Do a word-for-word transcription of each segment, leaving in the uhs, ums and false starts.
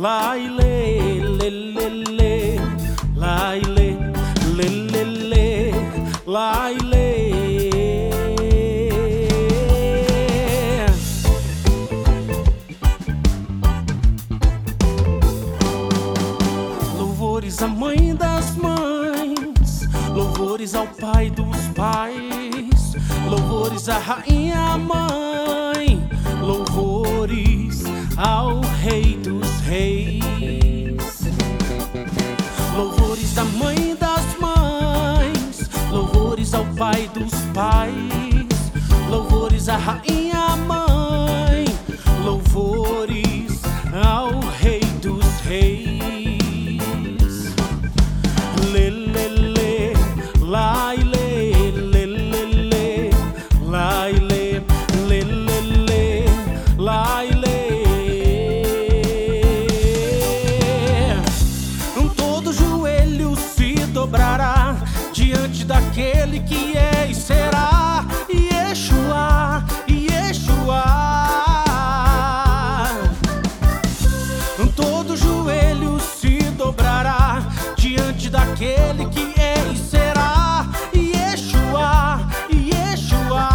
lai lê, lê, lê, lê, lai lê, lê, lê, lê, lai lê. Louvores à Mãe das Mães, louvores ao Pai dos Pais, louvores à Rainha Mãe, louvores ao Rei dos Reis. Louvores à Mãe das Mães, louvores ao Pai dos Pais, louvores à Rainha Mãe, louvores ao Rei dos Reis. Lê, lê, lê, lai, lê, lê, lê, lê, lai, lê, lê, lê, lê, lai, lê. Todo joelho se dobrará diante daquele que é e será Yeshua, Yeshua. Todo joelho se dobrará diante daquele que é e será Yeshua, Yeshua.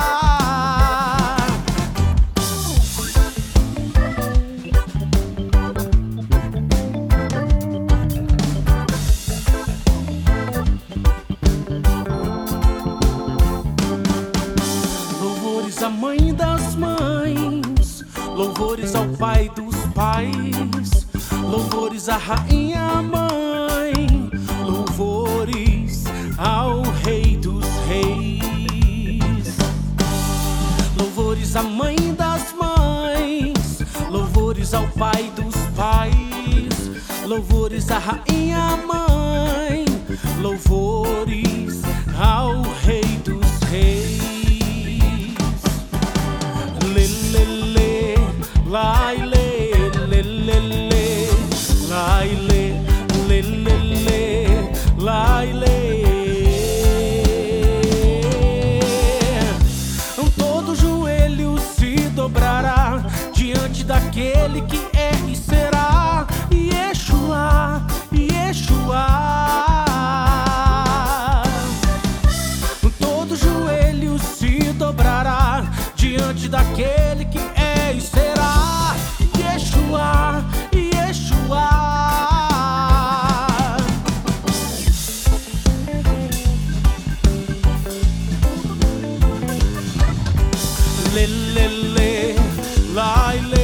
Louvores à Mãe das Mães, louvores ao Pai dos Pais, louvores à Rainha Mãe, louvores ao Rei dos Reis. Louvores à Mãe das Mães, louvores ao Pai dos Pais, louvores à Rainha Mãe, louvores ao Rei dos Reis. Lê, lê, lê, lai, lê, lê, lê, lê, lai, lê, lê, lê, lê, lai, lê. Todo joelho se dobrará diante daquele que é e será Yeshua, Yeshua. Todo joelho se dobrará diante daquele que é e será Yeshua, Yeshua. Lê, lê, lê, lai, lê.